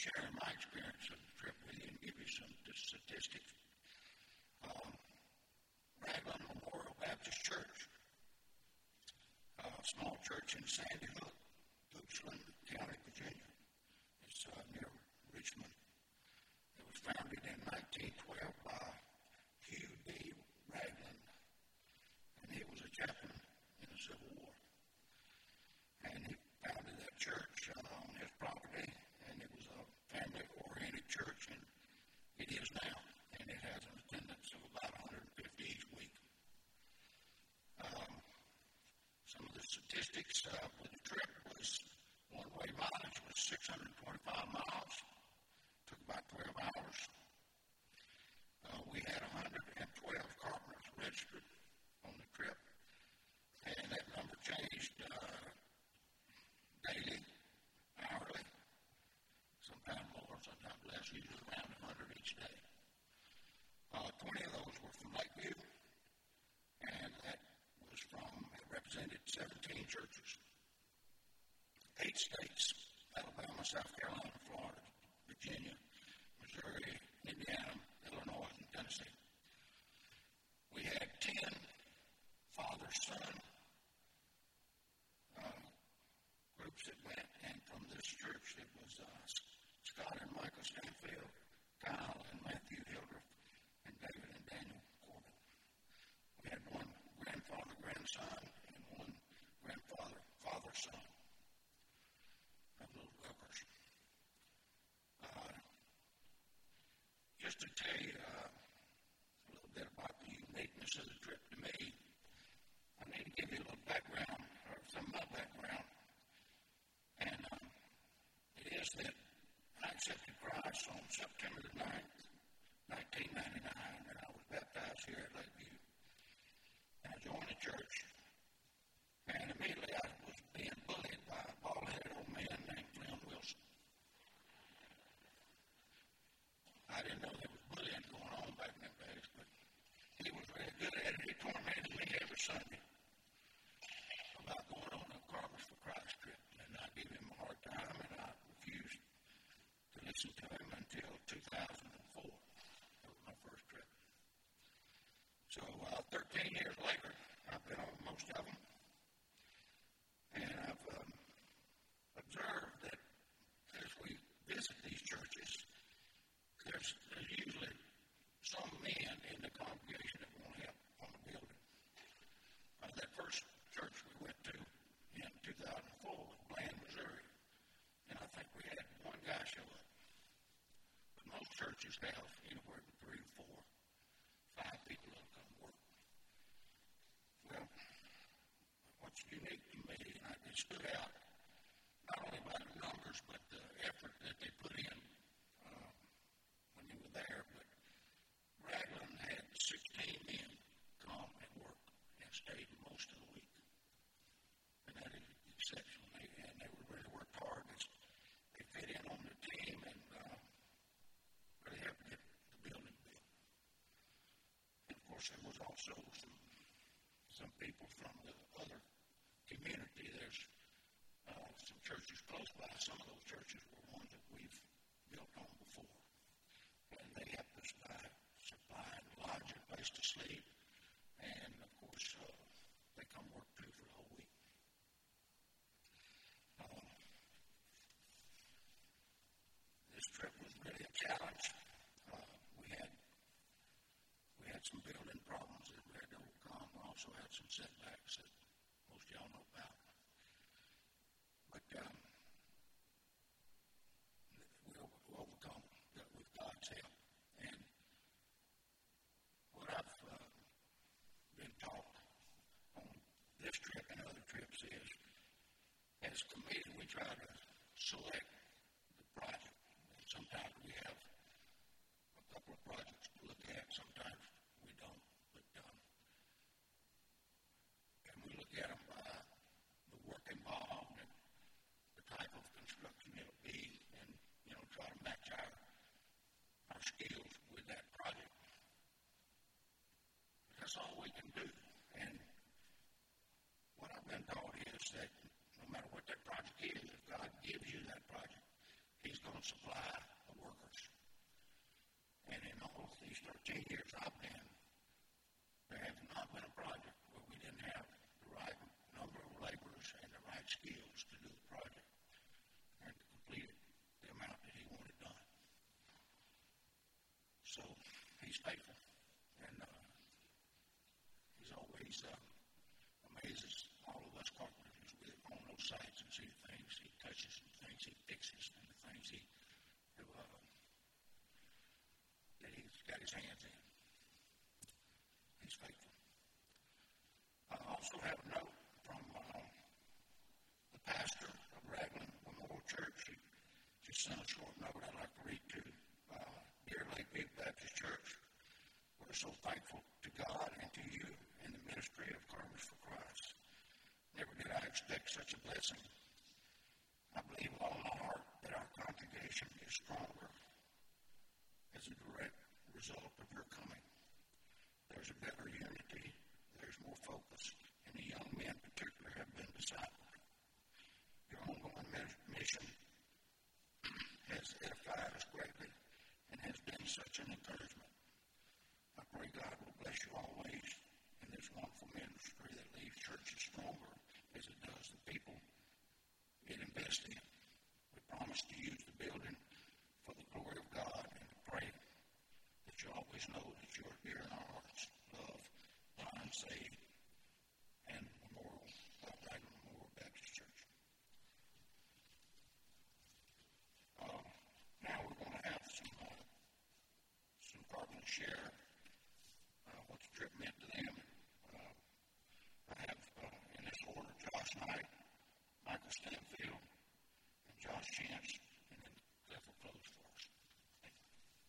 sharing my experience of the trip with you and give you some statistics. Ragland Memorial Baptist Church, a small church in Sandy Hook, Goochland County, Virginia. It's near Richmond. It was founded in 1912 by Hugh D. Ragland, and he was a chaplain in the Civil War. And he founded that church on his property, and it was a family-oriented church, and it is now, and it has an attendance of about 150 each week. Some of the statistics for the trip was one-way mileage was 625 miles, took about 12 hours. We had 112 carpenters registered on the trip, and that number changed daily, hourly, sometimes more, sometimes less, usually around 100 each day. 20 of those were from Lakeview, and that was it represented 17 churches. 8 states: Alabama, South Carolina, Florida, Virginia, Missouri, Indiana, Illinois, and Tennessee. We had 10 father-son groups that went, and from this church it was Scott and Michael Stanfield, Kyle and Matthew Hildreth, and David and Daniel Corbin. We had one grandfather-grandson and one grandfather-father-son of little Guckers. Just to tell you a little bit about the uniqueness of the trip to me, I need to give you a little background, or some of my background. And it is that I accepted Christ on September the 9th, 1999, and I was baptized here at Lakeview. And I joined the church, and immediately I was being bullied by a bald-headed old man named Glenn Wilson. I didn't know there was bullying going on back in them days, but he was very good at it. He tormented me every Sunday about going on a Carvers for Christ trip, and I gave him a hard time, and I refused to listen to him until 2004. That was my first trip. So 13 years later, I've been on most of them, and I've observed that as we visit these churches, there's usually some men in the congregation that want help on the building. That first church we went to in 2004 was Bland, Missouri, and I think we had one guy show up. But most churches have anywhere from 3 to 4, 5 people that come work. Well, what's unique to me, and it stood out not only by the numbers, but the effort that they put in when you were there. But Ragland had 16 men come and work and stayed most of the week. And that is exceptional. And they really worked hard. They fit in on the team and really helped get the building built. And of course, there was also some people from the other community. There's some churches close by. Some of those churches were ones that we've built on before. And they helped us by supplying lodging, a place to sleep, and of course, they come work too for the whole week. This trip was really a challenge. We had some building problems that we had to overcome. We also had some setbacks that most of y'all know about. But we overcome that with God's help. And what I've been taught on this trip and other trips is, as a committee, we try to select the project. And sometimes we have a couple of projects to look at. Sometimes we don't. But and we look at them by the work involved and the type of construction it'll be, and try to match our skills with that project. That's all we can do. And what I've been taught is that no matter what that project is, if God gives you that project, faithful. And he's always amazes all of us carpenters with on those sites and see the things he touches, and the things he fixes, and the things that he's got his hands in. He's faithful. I also have a note from the pastor of Raglan Memorial Church. He sent a short note I'd like to read to Deer Lake Big Baptist Church. We're so thankful to God and to you and the ministry of Carpenters for Christ. Never did I expect such a blessing. I believe with all my heart that our congregation is stronger as a direct result of your coming. There's a better unity, there's more focus, and the young men particularly have been discipled. Your ongoing mission has edified us greatly and has been such an encouragement. I pray God will bless you always in this wonderful ministry that leaves churches stronger as it does the people it invests in. We promise to use the building for the glory of God and to pray that you always know that you are here in our hearts. Love, Blind Saved, and Raglan Memorial Baptist Church. Now we're going to have some carpenters share what the trip meant to them. I have in this order Josh Knight, Michael Stanfield, and Josh Chance, and then Cliff will close for us. Thank you.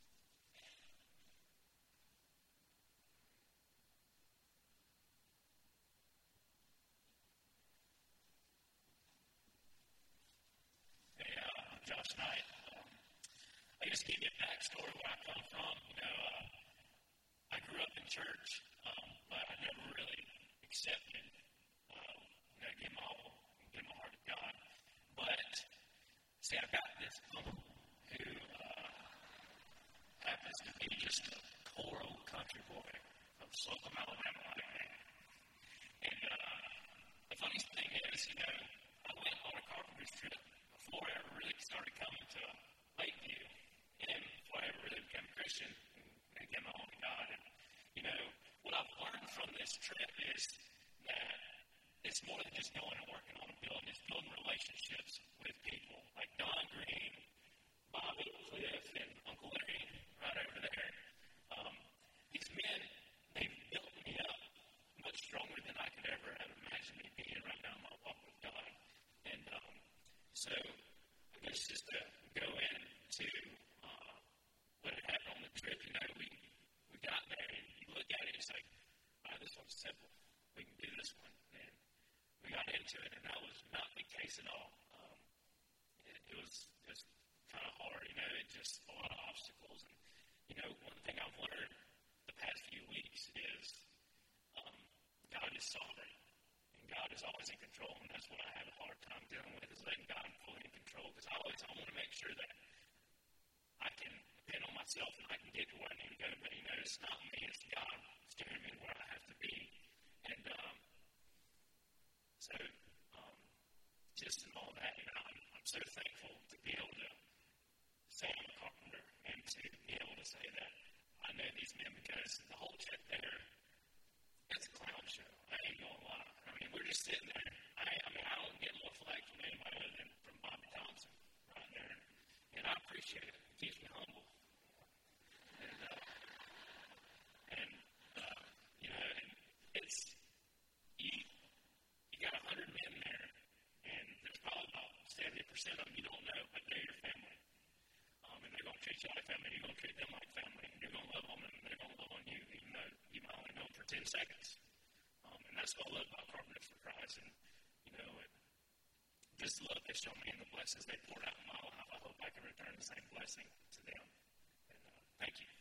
Hey, I'm Josh Knight. I guess to give you a backstory where I come from. I grew up in church, but I never really accepted, give my heart to God. But see, I've got this uncle who happens to be just a poor old country boy from Slocum, Alabama, like me. And the funniest thing is, I went on a carpenter's trip before I ever really started coming to Lakeview, and before I ever really became a Christian and gave my heart to God. And what I've learned from this trip is that it's more than just going and working on a building. It's building relationships with people like Don Green, Bobby, Cliff, and Uncle Larry right over there. These men, they've built me up much stronger than I could ever have imagined me being right now in my walk with God. And so I guess just to go into what had happened on the trip, we got there and you look at it, it's like, wow, this one's simple. We can do this one. And we got into it, and that was not the case at all. It was just kind of hard, it just a lot of obstacles. And, one thing I've learned the past few weeks is God is sovereign, and God is always in control, and that's what I have a hard time dealing with, is letting God fully in control, because I want to make sure that I can depend on myself and I can get to where I need to go, but it's not me, it's God steering me where I have to be. And so just in all that, I'm so thankful to be able to say I'm a carpenter and to be able to say that I know these men, because the whole trip there, it's a clown show. I ain't gonna lie. We're just sitting there. I don't get more flack from anybody other than from Bobby Thompson right there. And I appreciate it. It keeps me humble. And it's, you got 100 men there, and there's probably about 70% of them you don't know, but they're your family. And they're going to treat you like family, you're going to treat them like family, and you're going to love them, and they're going to love on you, even though you might only know them for 10 seconds. And that's what I love about Carpenters for Christ. And, just the love they show me and the blessings they poured out in my life, I hope I can return the same blessing to them. And thank you.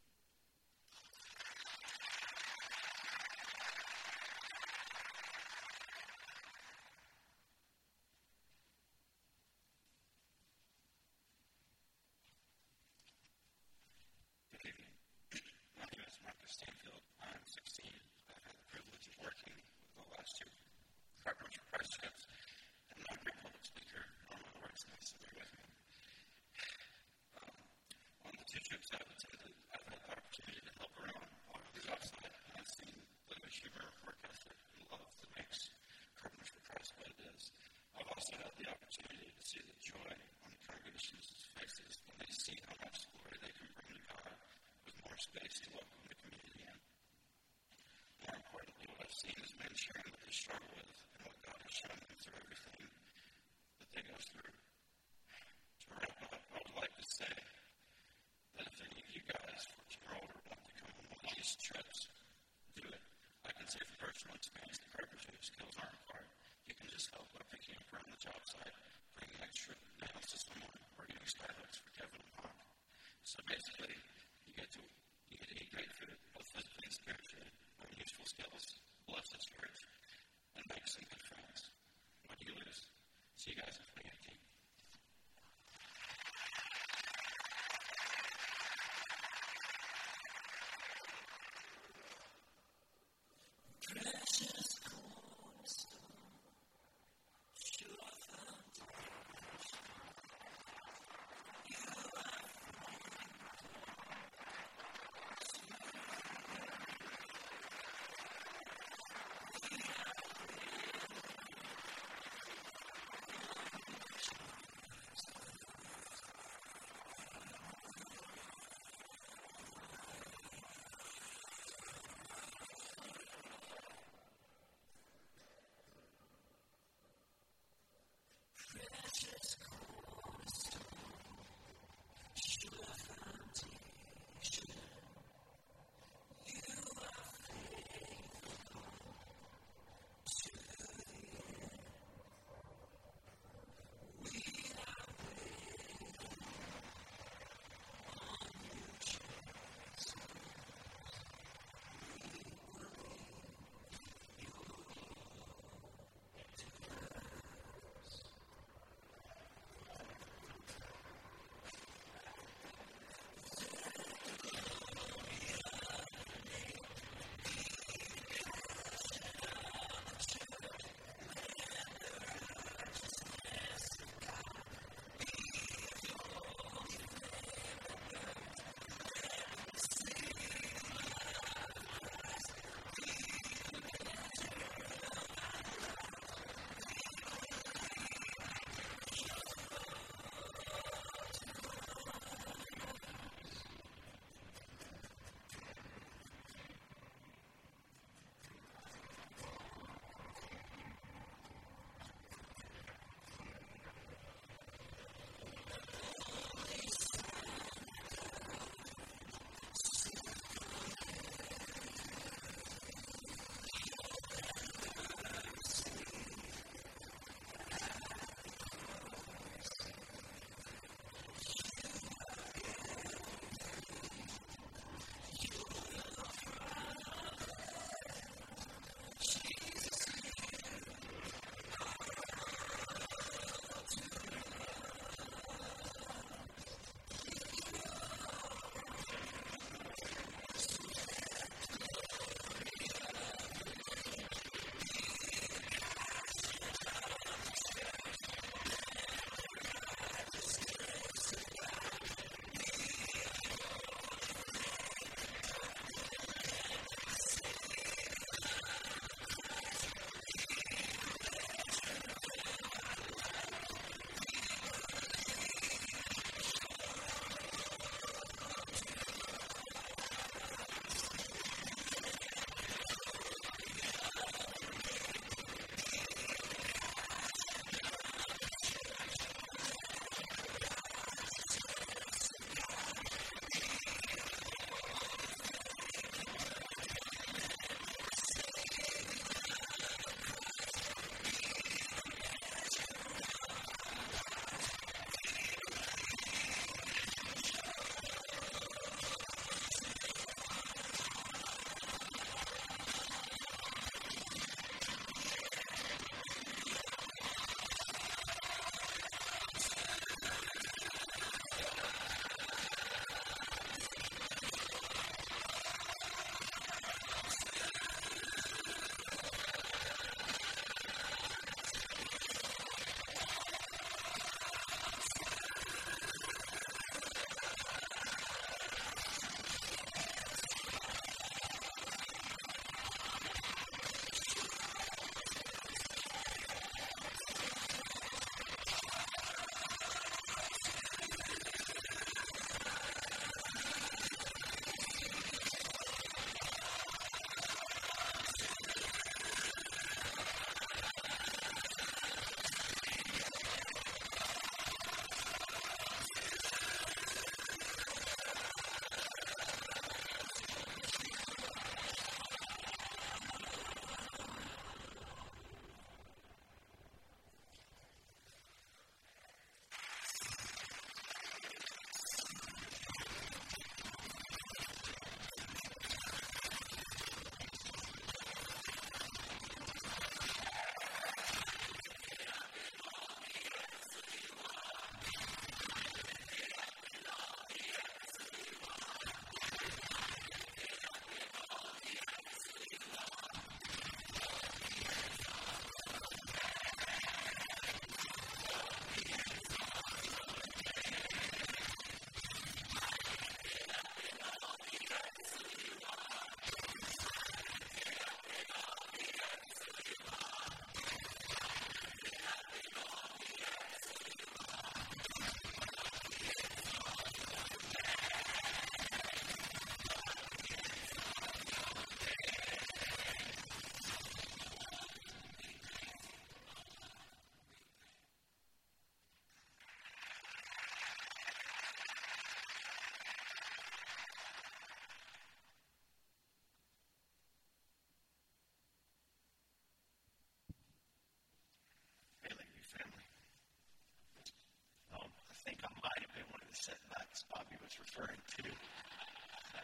Good evening. My name is Michael Stanfield. I'm 16. I've had the privilege of working with the last two Carpenters for Christ trips. I'm not a great public speaker. Normally works nice to be with me. On the two trips I've attended, I've had the opportunity to help us through. To wrap up, I would like to say that if any of you guys, 14 or older, want to come on one of these trips, do it. I can say from personal experience that carpentry skills aren't required. You can just help by picking up around the job site, bringing extra nails to someone, or getting skylets for Kevin and Pop. So basically, you get to eat great food, both physically and spiritually, learn useful skills, bless the church, and make some good friends. What do you lose? See you guys in 2018.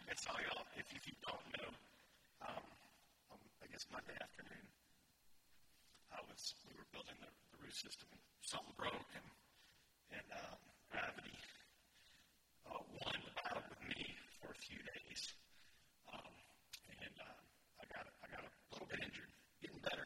And so, y'all, if you don't know, I guess Monday afternoon, we were building the roof system, and something broke, and gravity won the battle with me for a few days, and I got a little bit injured, getting better.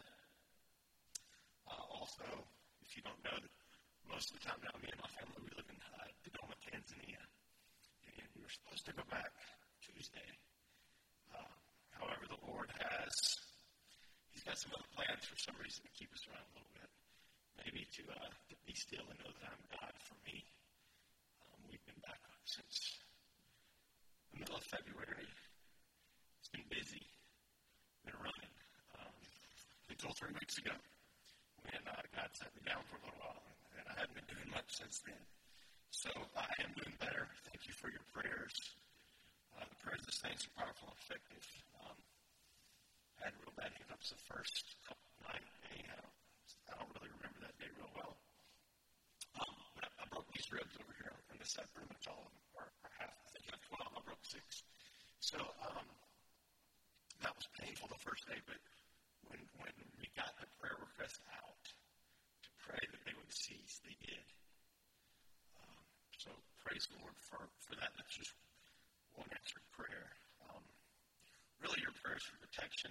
Also, if you don't know, most of the time now, me and my family, we live in Dodoma, Tanzania, and we were supposed to go back Tuesday. However, the Lord He's got some other plans for some reason to keep us around a little bit. Maybe to be still and know that I'm God for me. We've been back since the middle of February. It's been busy, been running. Until 3 weeks ago when God set me down for a little while, and I hadn't been doing much since then. So I am doing better. Thank you for your prayers. The prayers of the saints are powerful and effective. I had real bad hiccups the first couple of nights. I don't really remember that day real well. But I broke these ribs over here on this side, pretty much all of them, or half. I think I have 12. I broke 6. So that was painful the first day, but when we got the prayer request out to pray that they would cease, they did. So praise the Lord for that. That's just one answered prayer. Really, your prayers for protection.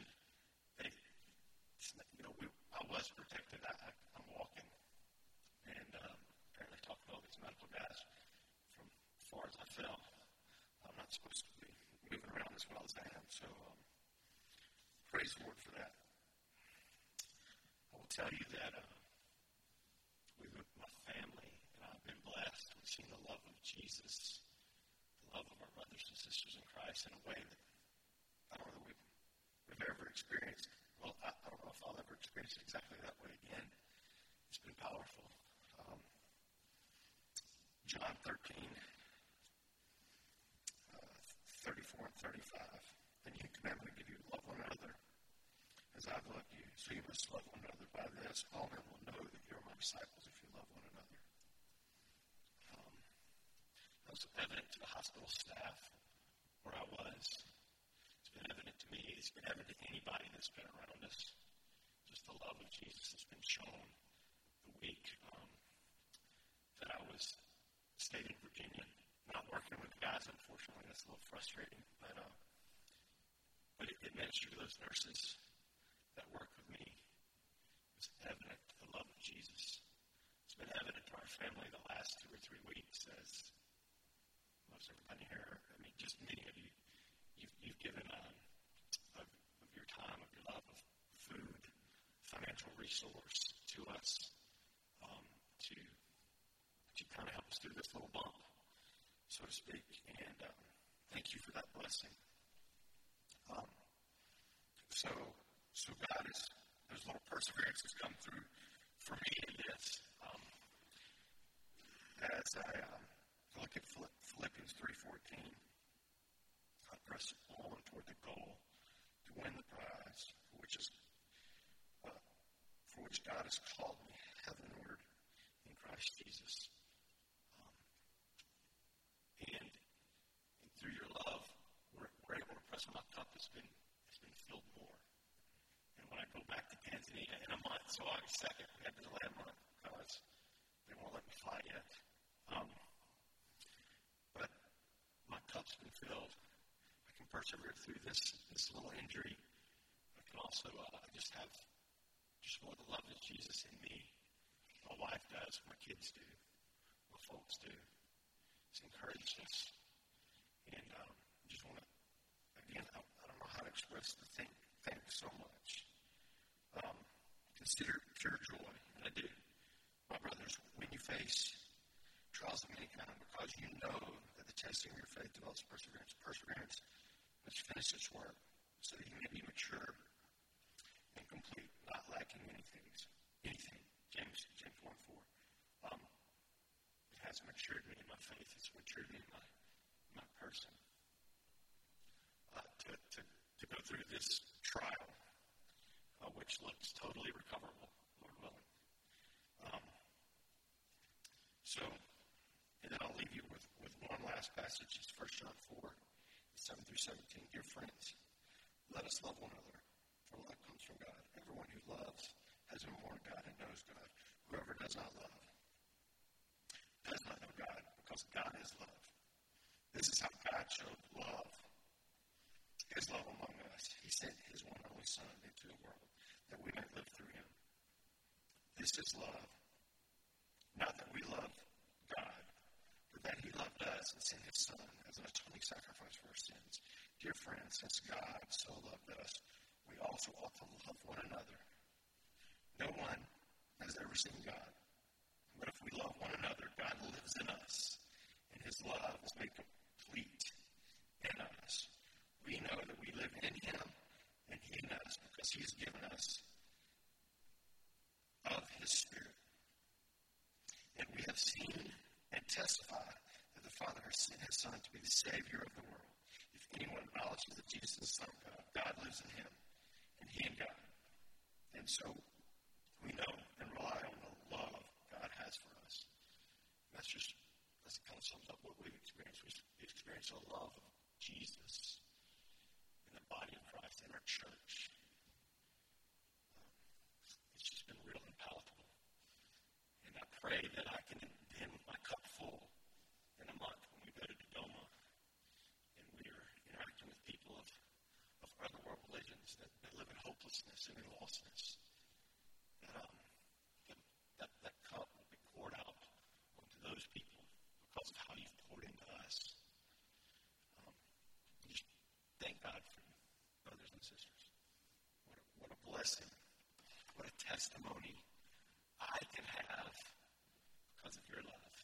I was protected. I'm walking, and apparently talking to all these medical guys from as far as I fell. I'm not supposed to be moving around as well as I am. So praise the Lord for that. I will tell you that with my family, and I've been blessed. We've seen the love of Jesus, the love of our brothers and sisters in Christ in a way that I don't know that we've ever experienced. Well, I don't know if I'll ever experience it exactly that way again. It's been powerful. John 13, 34 and 35. And you command me to give you love one another as I've loved you. So you must love one another. By this, all men will know that you're my disciples if you love one another. That was evident to the hospital staff where I was. It's been evident to me. It's been evident to anybody that's been around us. Just the love of Jesus has been shown. The week that I was stayed in Virginia, not working with the guys, unfortunately, that's a little frustrating. But it ministered to those nurses that work with me. It was evident the love of Jesus. It's been evident to our family the last 2 or 3 weeks as most everybody here, I mean, just many of you, you've given of your time, of your love, of food, financial resource to us to kind of help us through this little bump, so to speak. And thank you for that blessing. So God there's a little perseverance that's come through for me in this. As I look at Philippians 3:14, I press on toward the goal to win the prize, for which God has called me heavenward in Christ Jesus. And through your love, we're able to press my cup. It's been filled more. And when I go back to Tanzania in a month, so August 2nd, we had to delay a month because they won't let me fly yet. But my cup's been filled. I can persevere through this little injury. I can also just have more the love of Jesus in me. My wife does, my kids do, my folks do. It's encouraged us. And I just want to, again, I don't know how to express the thanks so much. Consider pure joy, and I do. My brothers, when you face trials of any kind, because you know that the testing of your faith develops perseverance. Perseverance must finish its work, so that you may be mature and complete, not lacking anything. James 1:4. It has matured me in my faith. It's matured me in my person. To go through this trial, which looks totally recoverable, Lord willing. And then I'll leave you with one last passage. It's 1 John 4. It 7 through 17. Dear friends, let us love one another, for love comes from God. Everyone who loves has been born of God and knows God. Whoever does not love does not know God, because God is love. This is how God showed love, his love among us. He sent his one and only Son into the world that we might live through him. This is love. Not that we love God, but that he loved us and sent his Son as an atoning sacrifice for our sins. Dear friends, since God so loved us, we also ought to love one another. No one has ever seen God, but if we love one another, God lives in us, and his love is made complete in us. We know that we live in him and he in us because he has given us of his Spirit. And we have seen and testify that the Father has sent his Son to be the Savior of the world. If anyone acknowledges that Jesus is the Son of God, God lives in him, and he in God. And so we know and rely on the love God has for us. That's kind of sums up what we've experienced. We've experienced the love of Jesus in the body of Christ in our church. It's just been real and palatable. And I pray that I can end my cup full in a month when we go to Dodoma and we're interacting with people of other world religions that live in hopelessness and in lostness. That cup will be poured out onto those people because of how you've poured into us. Just thank God for you, brothers and sisters. What a blessing. What a testimony I can have because of your love.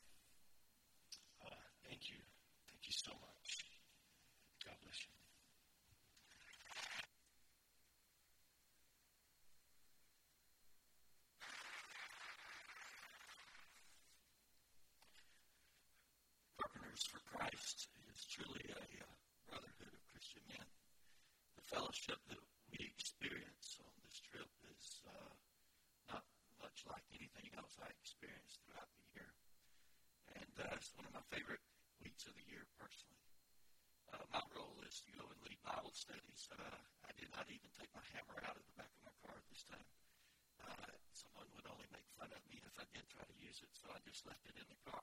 Thank you. Thank you so much. God bless you. Carpenters for Christ is truly a brotherhood of Christian men. The fellowship that we experience on this trip is not much like anything else I experienced throughout the year. And it's one of my favorite weeks of the year personally. My role is to go and lead Bible studies. I did not even take my hammer out of the back of my car this time. Someone would only make fun of me if I did try to use it, so I just left it in the car.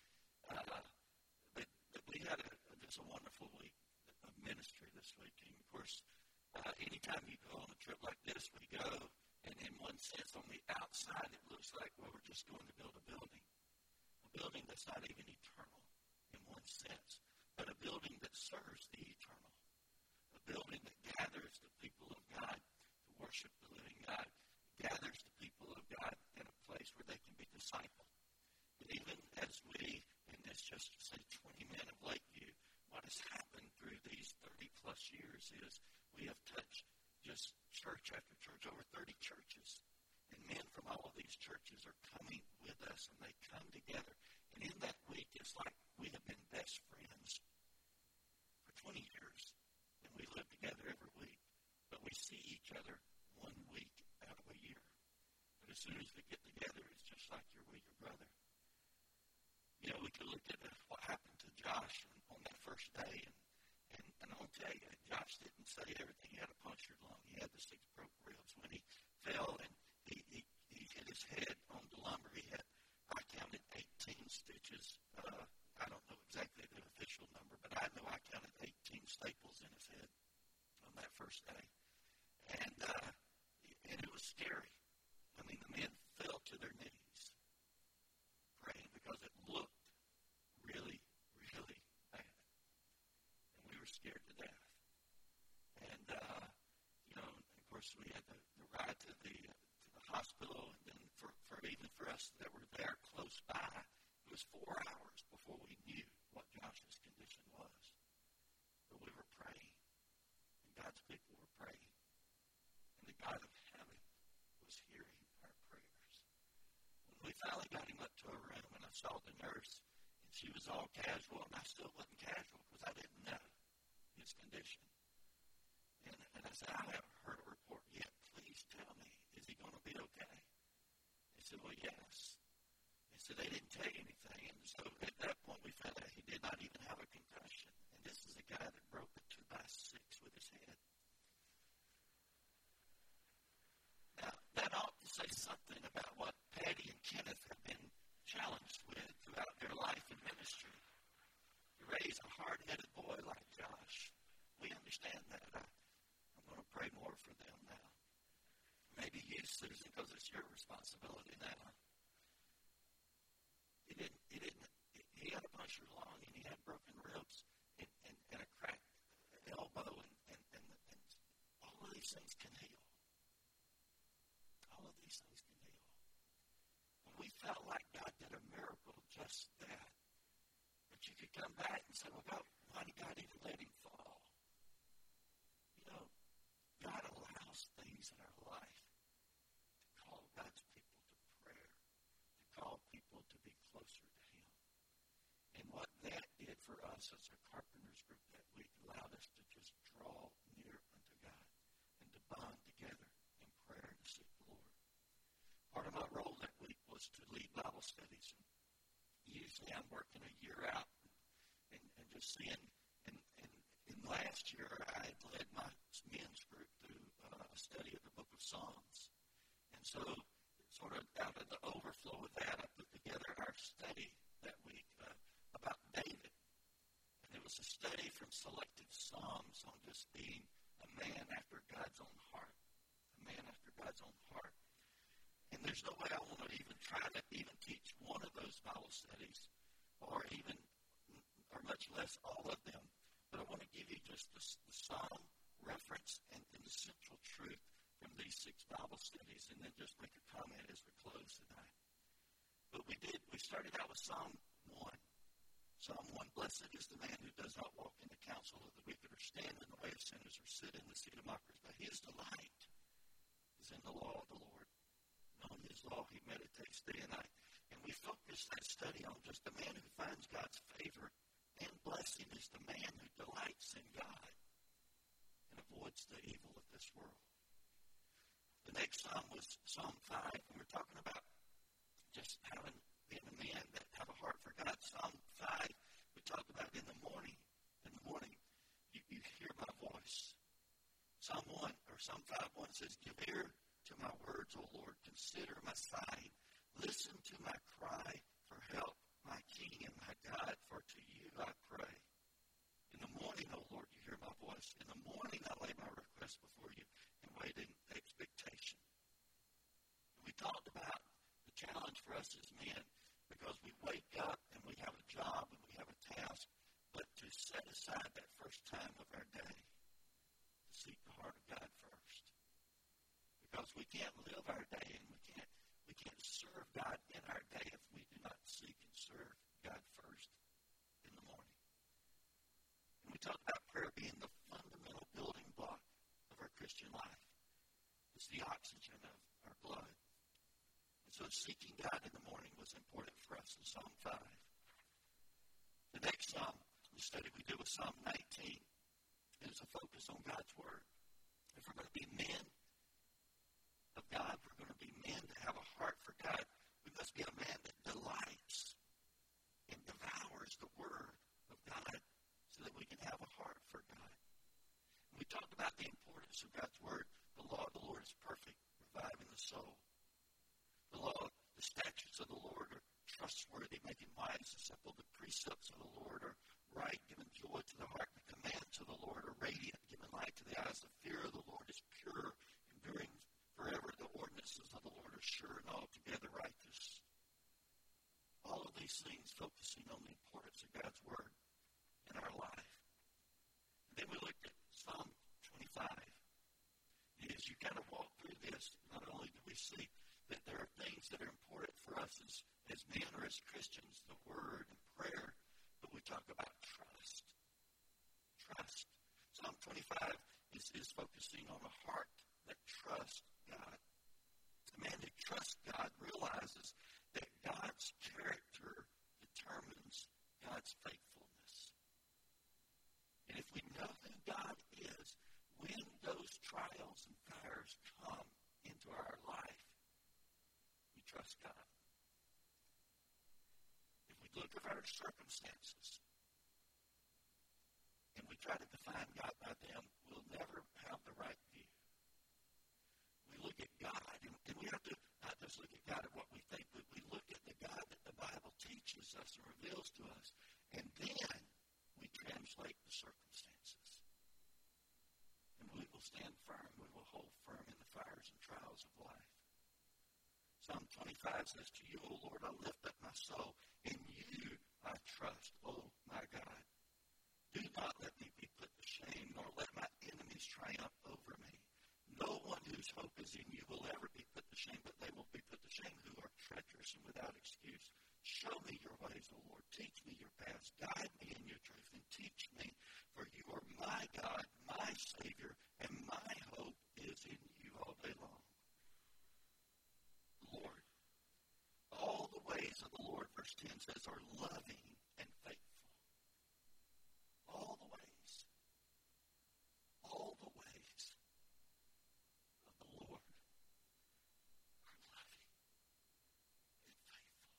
But we had just a wonderful week of ministry this week. And of course, anytime you go on a trip like this, we go, and in one sense, on the outside, it looks like, well, we're just going to build a building that's not even eternal in one sense, but a building that serves the eternal, a building that gathers the people of God to worship the living God, gathers the people of God in a place where they can be discipled. But even as we, in this just say 20 men of Lakeview, what has happened through these 30-plus years is we have touched just church after church, over 30 churches. And men from all of these churches are coming with us, and they come together. And in that week, it's like we have been best friends for 20 years, and we live together every week. But we see each other 1 week out of a year. But as soon as we get together, it's just like you're with your brother. You know, we could look at what happened to Josh on that first day, and I'll tell you, Josh didn't say everything. He had a punctured lung. He had the 6 broke ribs. When he fell and he hit his head on the lumber, I counted 18 stitches. I don't know exactly the official number, but I know I counted 18 staples in his head on that first day. And it was scary. I mean, the men fell to their knees praying because it looked really, really bad. And we were scared to death. And, of course, we had the ride to the hospital, and then for us that were there close by, it was 4 hours before we knew what Josh's condition was. But we were praying, and God's people were praying, and the God of heaven was hearing our prayers. When we finally got him up to a room, and I saw the nurse, and she was all casual, and I still wasn't casual because I didn't know his condition. And I said, I haven't heard a report yet. Please tell me, is he going to be okay? He said, well, yes. He said, they didn't tell you anything. And so at that point, we found out he did not even have a concussion. And this is a guy that broke a 2x6 with his head. Now, that ought to say something about what Patty and Kenneth have been challenged with throughout their life and ministry. To raise a hard-headed boy like Josh. We understand that. I'm going to pray more for them now. Maybe you, Susan, because it's your responsibility now. He had a punctured lung, and he had broken ribs, and a cracked elbow, and all of these things can heal. All of these things can heal. And we felt like God did a miracle just that. But you could come back and say, well, God, why did God even let him fall? You know, God allows things in our life to call God's people to prayer, to call people to be closer to him. And what that did for us as a carpenters group that week allowed us to just draw near unto God and to bond together in prayer and to seek the Lord. Part of my role that week was to lead Bible studies. And usually I'm working a year out and just seeing. And last year I had led my men's group through a study of the book of Psalms. And so sort of out of the overflow of that, I put together our study that week about David. And it was a study from selected Psalms on just being a man after God's own heart. A man after God's own heart. And there's no way I want to even try to even teach one of those Bible studies or much less all of them. But I want to give you just the Psalm reference and the central truth from these 6 Bible studies, and then just make a comment as we close tonight. But we started out with Psalm 1. Psalm 1, blessed is the man who does not walk in the counsel of the wicked or stand in the way of sinners or sit in the seat of mockers, but his delight is in the law of the Lord. And on his law he meditates day and night. And we focused that study on just the man who finds God's favor and blessing is the man who delights in God and avoids the evil of this world. The next psalm was Psalm 5, and we're talking about just being a man that have a heart for God. Psalm 5, we talk about in the morning. In the morning, you hear my voice. Psalm 5:1 says, give ear to my words, O Lord. Consider my sighing. Listen to my cry for help, my King and my God, for to you I pray. In the morning, O Lord, you hear my voice. In the morning I lay my request before you and wait in expectation. We talked about the challenge for us as men because we wake up and we have a job and we have a task, but to set aside that first time of our day to seek the heart of God first. Because we can't live our day and we can't serve God in our day if we do not seek and serve God first in the morning. And we talked about prayer being the fundamental building block of our Christian life. It's the oxygen of our blood. And so seeking God in the morning was important for us in Psalm 5. The next psalm, the study we did was Psalm 19. Is a focus on God's Word. If we're going to be men of God, we're going to be men that have a heart for God, we must be a man that delights and devours the Word of God so that we can have a heart for God. And we talked about the importance of God's Word. The law of the Lord is perfect, reviving the soul. The statutes of the Lord are trustworthy, making wise and simple. The precepts of the Lord are right, giving joy to the heart. The commands of the Lord are radiant, giving light to the eyes. The fear of the Lord is pure, enduring forever. The ordinances of the Lord are sure and altogether righteous. All of these things focusing on the importance of God's Word in our life. And then we looked at Psalm 25. And as you kind of walk through this, not only do we see that there are things that are important for us as men or as Christians, the Word and prayer, but we talk about trust. Trust. Psalm 25 is focusing on a heart that trusts God. The man who trusts God realizes that God's character determines God's faithfulness. And if we know who God is, when those trials and fires come into our life, we trust God. If we look at our circumstances, we try to define God by them, we'll never have the right view. We look at God, and we have to not just look at God at what we think, but we look at the God that the Bible teaches us and reveals to us, and then we translate the circumstances. And we will stand firm. We will hold firm in the fires and trials of life. Psalm 25 says, to you, O Lord, I lift up my soul. In you I trust, O my God. Do not let me be put to shame, nor let my enemies triumph over me. No one whose hope is in you will ever be put to shame, but they will be put to shame who are treacherous and without excuse. Show me your ways, O Lord. Teach me your paths. Guide me in your truth and teach me, for you are my God, my Savior, and my hope is in you all day long. Lord, all the ways of the Lord, verse 10 says, are loving and faithful. All the ways. All the ways of the Lord are loving and faithful.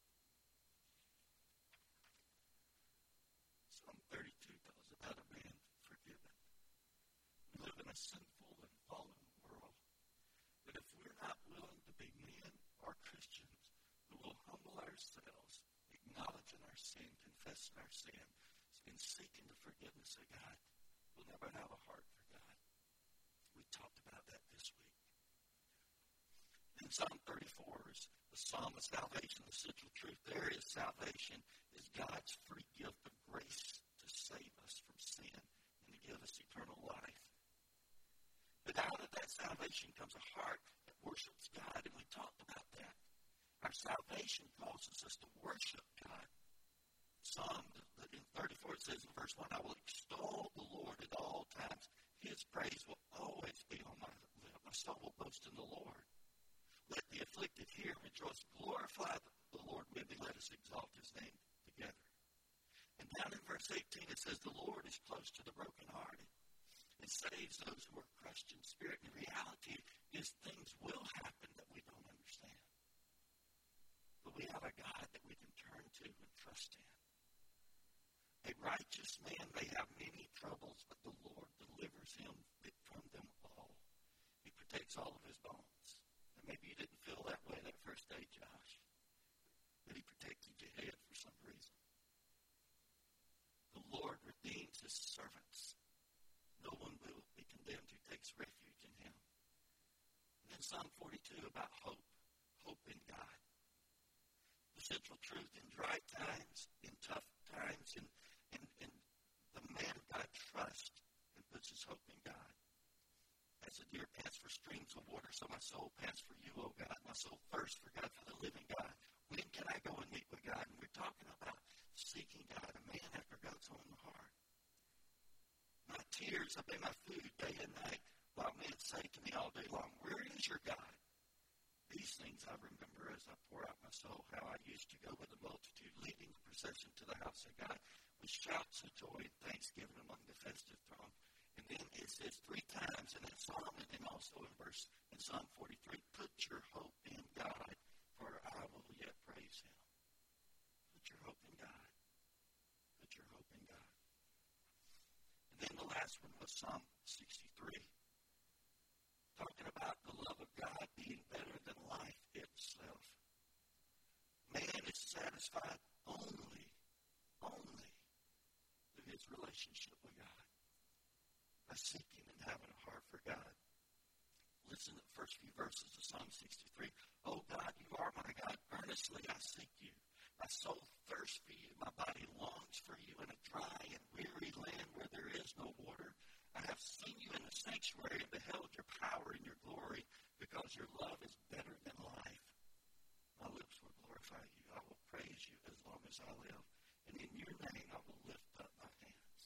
Psalm 32 tells about a man forgiven. We live in a sinful and fallen world. But if we're not willing to be men or Christians who will humble ourselves, acknowledging our sin, confessing our sin, and seeking the forgiveness of God, we'll never have a heart for God. We talked about that this week. In Psalm 34 is the psalm of salvation. The central truth there is salvation is God's free gift of grace to save us from sin and to give us eternal life. But out of that salvation comes a heart that worships God, and we talked about that. Our salvation causes us to worship God. Psalm in 34, it says in verse 1, I will extol the Lord at all times. His praise will always be on my lip. My soul will boast in the Lord. Let the afflicted hear, rejoice, glorify the Lord with me. Let us exalt his name together. And down in verse 18, it says, the Lord is close to the brokenhearted and saves those who are crushed in spirit. And the reality is things will happen that we don't understand. But we have a God that we can turn to and trust in. A righteous man may have many troubles, but the Lord delivers him from them all. He protects all of his bones. And maybe you didn't feel that way that first day, Josh, but he protected your head for some reason. The Lord redeems his servants. No one will be condemned who takes refuge in him. And then Psalm 42 about hope. Hope in God. The central truth in dry times, in tough times, and the man of God trusts and puts his hope in God. As a deer pants for streams of water, so my soul pants for you, O God. My soul thirsts for God, for the living God. When can I go and meet with God? And we're talking about seeking God, a man after God's own heart. My tears have been my food day and night, while men say to me all day long, where is your God? These things I remember as I pour out my soul, how I used to go with the multitude, leading the procession to the house of God, with shouts of joy and thanksgiving among the festive throng. And then it says 3 times in that psalm, and then also in Psalm 43, put your hope in God, for I will yet praise him. Put your hope in God. Put your hope in God. And then the last one was Psalm 63, talking about the love of God being better than life itself. Man is satisfied only through his relationship with God, by seeking and having a heart for God. Listen to the first few verses of Psalm 63. Oh God, you are my God. Earnestly I seek you. My soul thirsts for you. My body longs for you in a dry and weary land where there is no water. I have seen you in the sanctuary and beheld your power and your glory, because your love is better than life. My lips will glorify you. I will praise you as long as I live. And in your name I will lift up my hands.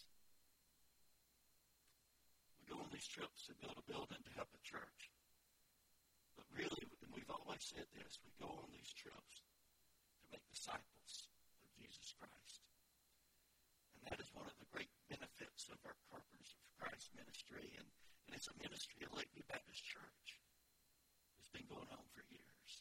We go on these trips to build a building to help a church. But really, and we've always said this, we go on these trips to make disciples of Jesus Christ. And that is one of the great benefits of our Carpenters of Christ ministry. And it's a ministry of Lakeview Baptist Church. It's been going on for years.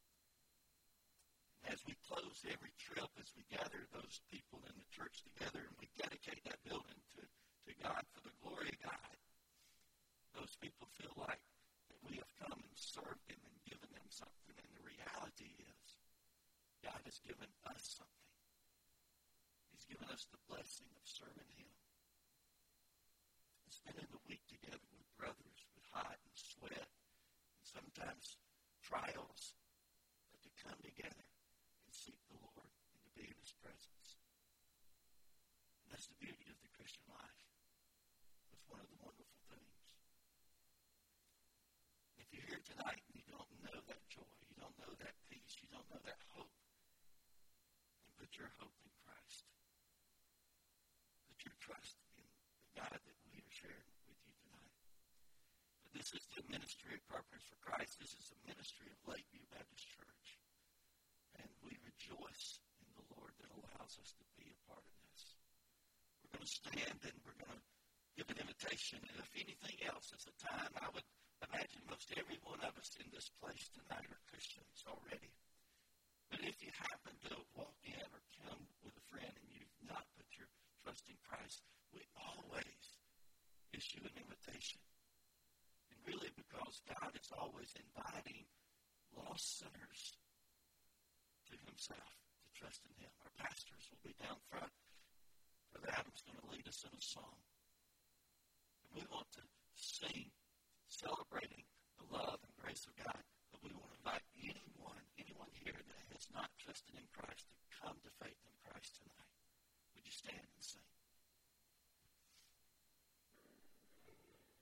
As we close every trip, as we gather those people in the church together, and we dedicate that building to to God for the glory of God, those people feel like that we have come and served them and given them something. And the reality is, God has given us something. He's given us the blessing of serving Him. And spending the week together with brothers, with hot and sweat, and sometimes trials, but to come together and seek the Lord and to be in His presence. And that's the beauty of the Christian life. It's one of the wonderful things. If you're here tonight and you don't know that joy, you don't know that peace, you don't know that hope, then put your hope in Christ. Put your trust in the God that we are sharing with you tonight. But this is the ministry of Purpose for Christ. This is the ministry of Lakeview Baptist Church. And we rejoice in the Lord that allows us to be a part of this. We're going to stand and we're going to give an invitation. And if anything else, it's a time, I would imagine most every one of us in this place tonight are Christians already. But if you happen to walk in or come with a friend and you've not put your trust in Christ, we always issue an invitation. And really because God is always inviting lost sinners to Himself, to trust in Him. Our pastors will be down front. Brother Adam's going to lead us in a song. And we want to sing, celebrating the love and grace of God. But we want to invite anyone here that has not trusted in Christ